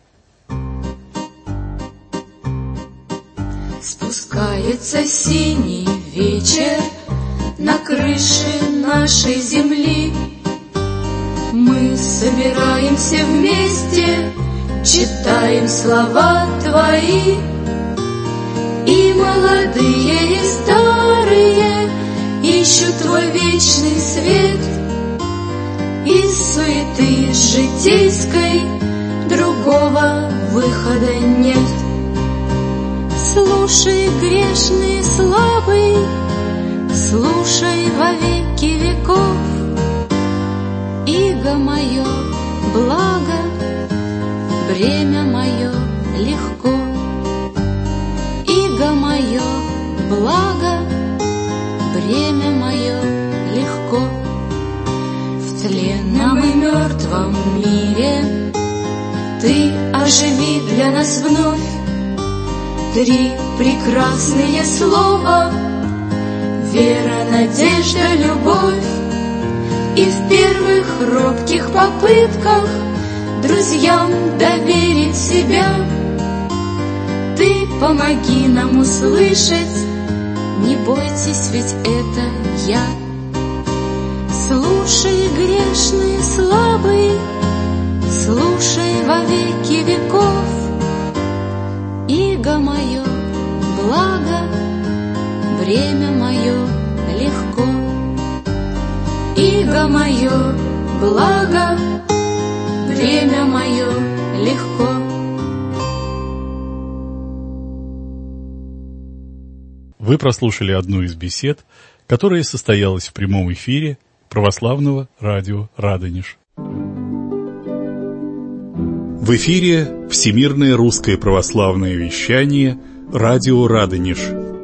Спускается синий вечер на крыше нашей земли. Мы собираемся вместе, читаем слова твои. И молодые, и старые ищут твой вечный свет. Из суеты житейской другого выхода нет. Слушай, грешный, слабый, слушай во веки веков. Иго мое, благо, бремя мое легко. Иго мое, благо, бремя мое легко. В тленном и мертвом мире ты оживи для нас вновь три прекрасные слова: вера, надежда, любовь. И в первых робких попытках друзьям доверить себя ты помоги нам услышать: не бойтесь, ведь это я. Слушай, грешный, слабый, слушай во веки веков. Иго мое, благо, бремя мое легко. Иго мое, благо, бремя мое легко. Вы прослушали одну из бесед, которая состоялась в прямом эфире православного радио «Радонеж». В эфире Всемирное русское православное вещание «Радио Радонеж».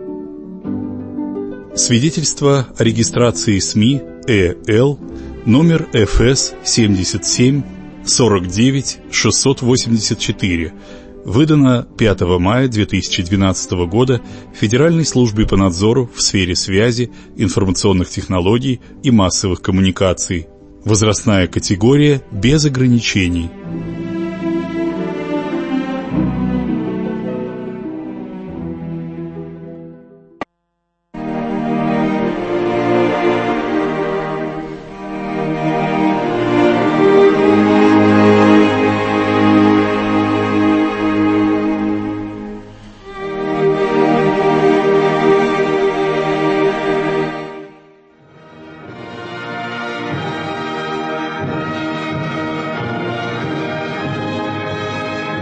Свидетельство о регистрации СМИ ЭЛ номер эф эс семьдесят семь сорок девять шестьсот восемьдесят четыре, выдано пятого мая две тысячи двенадцатого года Федеральной службе по надзору в сфере связи, информационных технологий и массовых коммуникаций. Возрастная категория без ограничений.